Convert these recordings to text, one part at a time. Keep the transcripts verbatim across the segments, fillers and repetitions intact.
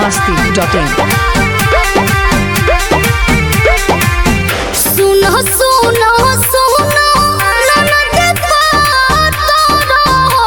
masti dot in. सुनो सुनो सुनो ननद पातरा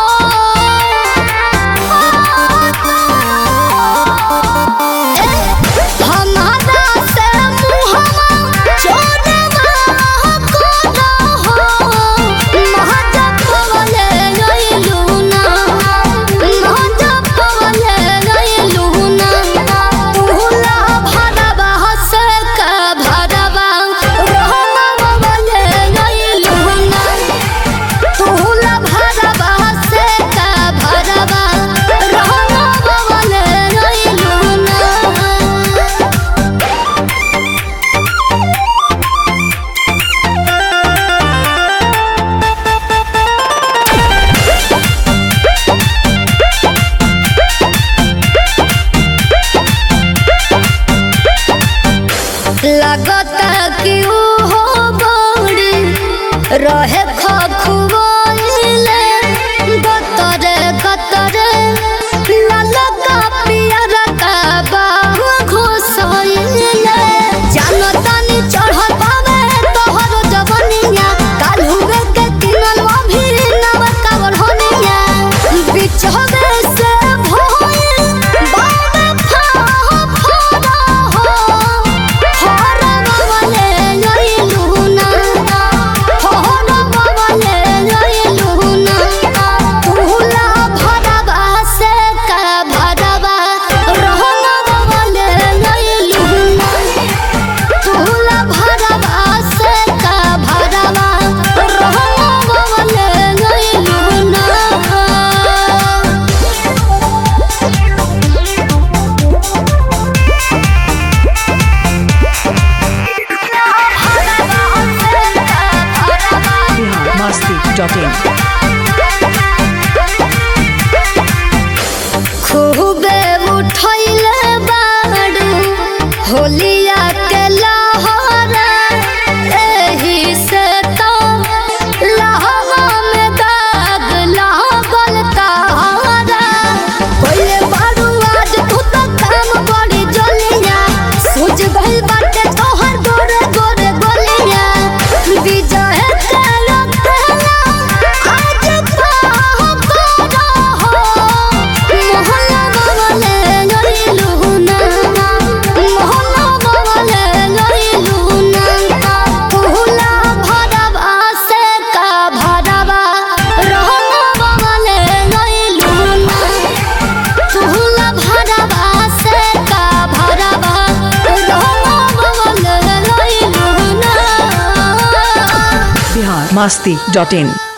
हमारा से मुहवा चोदवा कोदा हो महजब वाले गइलुना महजब वाले गइलुना तुला भरवा से का भरवा लगता कि हो बड़ी रहे खखुआइले गतरे गतरे ललका पियर का बाहु घोसइले जानतानी चढ़ल पावे तोहर जवनिया काल हुए के किनल अभी नव कावर होनिया बिचहबे से भइल बाबे फा फरा हो masti dot in. खूबे उठैले बाड़ू होलिया के लहरा एही से तो लहवा में दाग लागल तारा कोइले बाड़ू आज तू तो काम बड़ी जलिया सूझ गइल बाटे तोहर गोरे गोरे गोलिया विजय के रखला आज पाह करा हो मोहल्ला वाले गइलुना मोहल्ला वाले गइलुना तुला भरवा से का भरवा रहना वाले गइलुना तुला भरवा से का भरवा रहना वाले गइलुना Bihar masti dot in.